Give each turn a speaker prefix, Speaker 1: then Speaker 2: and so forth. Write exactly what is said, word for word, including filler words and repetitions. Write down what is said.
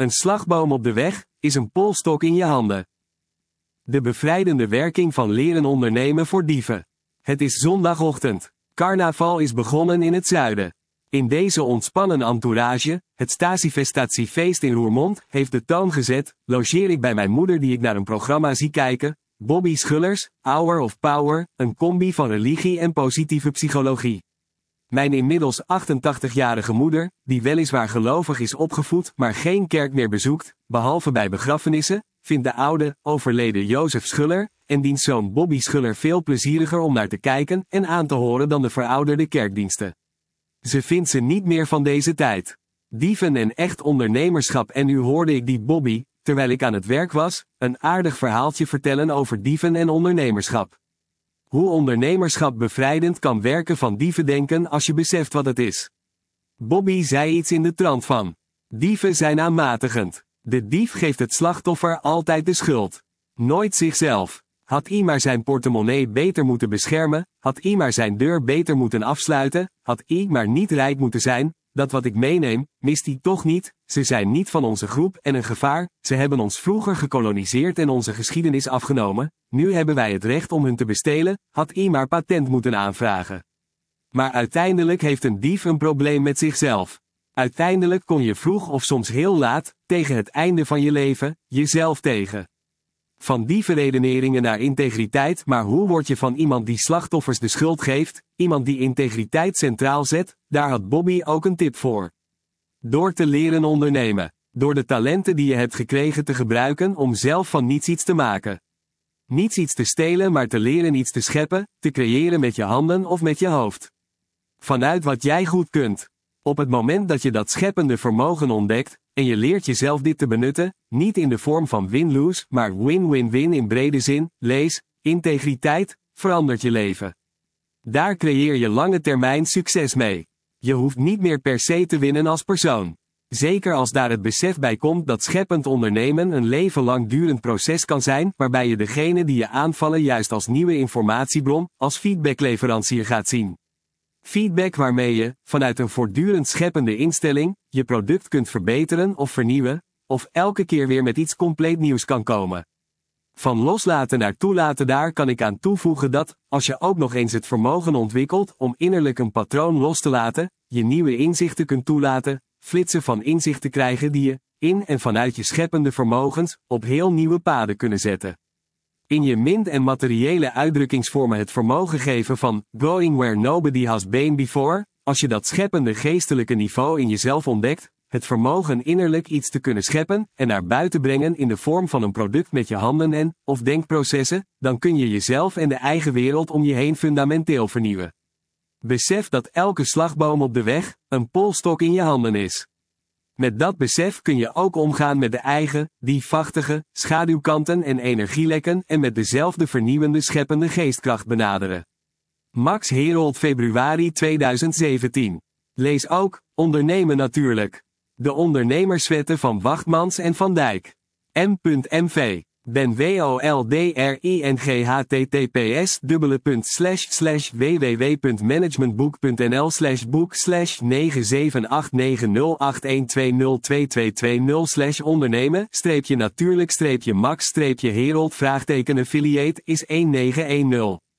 Speaker 1: Een slagboom op de weg, is een polstok in je handen. De bevrijdende werking van leren ondernemen voor dieven. Het is zondagochtend. Carnaval is begonnen in het zuiden. In deze ontspannen entourage, het Statiefestatiefeest in Roermond, heeft de toon gezet, logeer ik bij mijn moeder die ik naar een programma zie kijken, Bobby Schullers, Hour of Power, een combi van religie en positieve psychologie. Mijn inmiddels achtentachtigjarige moeder, die weliswaar gelovig is opgevoed, maar geen kerk meer bezoekt, behalve bij begrafenissen, vindt de oude, overleden Jozef Schuller, en diens zoon Bobby Schuller veel plezieriger om naar te kijken en aan te horen dan de verouderde kerkdiensten. Ze vindt ze niet meer van deze tijd. Dieven en echt ondernemerschap. En nu hoorde ik die Bobby, terwijl ik aan het werk was, een aardig verhaaltje vertellen over dieven en ondernemerschap. Hoe ondernemerschap bevrijdend kan werken van dievendenken als je beseft wat het is. Bobby zei iets in de trant van: dieven zijn aanmatigend. De dief geeft het slachtoffer altijd de schuld. Nooit zichzelf. Had I maar zijn portemonnee beter moeten beschermen, had I maar zijn deur beter moeten afsluiten, had I maar niet rijk moeten zijn, dat wat ik meeneem, mist I toch niet, ze zijn niet van onze groep en een gevaar, ze hebben ons vroeger gekoloniseerd en onze geschiedenis afgenomen, nu hebben wij het recht om hun te bestelen, had I maar patent moeten aanvragen. Maar uiteindelijk heeft een dief een probleem met zichzelf. Uiteindelijk kon je vroeg of soms heel laat, tegen het einde van je leven, jezelf tegen. Van dievenredeneringen naar integriteit, maar hoe word je van iemand die slachtoffers de schuld geeft, iemand die integriteit centraal zet, daar had Bobby ook een tip voor. Door te leren ondernemen. Door de talenten die je hebt gekregen te gebruiken om zelf van niets iets te maken. Niets iets te stelen, maar te leren iets te scheppen, te creëren met je handen of met je hoofd. Vanuit wat jij goed kunt. Op het moment dat je dat scheppende vermogen ontdekt, en je leert jezelf dit te benutten, niet in de vorm van win-lose, maar win-win-win in brede zin, lees, integriteit, verandert je leven. Daar creëer je lange termijn succes mee. Je hoeft niet meer per se te winnen als persoon. Zeker als daar het besef bij komt dat scheppend ondernemen een leven lang durend proces kan zijn, waarbij je degene die je aanvallen juist als nieuwe informatiebron, als feedbackleverancier gaat zien. Feedback waarmee je, vanuit een voortdurend scheppende instelling, je product kunt verbeteren of vernieuwen, of elke keer weer met iets compleet nieuws kan komen. Van loslaten naar toelaten, daar kan ik aan toevoegen dat, als je ook nog eens het vermogen ontwikkelt om innerlijk een patroon los te laten, je nieuwe inzichten kunt toelaten, flitsen van inzichten krijgen die je, in en vanuit je scheppende vermogens, op heel nieuwe paden kunnen zetten. In je mind en materiële uitdrukkingsvormen het vermogen geven van going where nobody has been before, als je dat scheppende geestelijke niveau in jezelf ontdekt, het vermogen innerlijk iets te kunnen scheppen en naar buiten brengen in de vorm van een product met je handen en, of denkprocessen, dan kun je jezelf en de eigen wereld om je heen fundamenteel vernieuwen. Besef dat elke slagboom op de weg, een polstok in je handen is. Met dat besef kun je ook omgaan met de eigen, diefachtige, schaduwkanten en energielekken en met dezelfde vernieuwende scheppende geestkracht benaderen. Max Herold, februari tweeduizend zeventien. Lees ook, ondernemen natuurlijk. De ondernemerswetten van Wachtmans en Van Dijk. M M V. Ben W O L D R I N G H T T P S dubbele punt slash slash w w w punt managementboek punt n l slash boek slash negen zeven acht negen nul acht een twee nul twee twee twee nul slash ondernemen streepje natuurlijk streepje Max streepje Herold vraagteken affiliate is een negen een nul.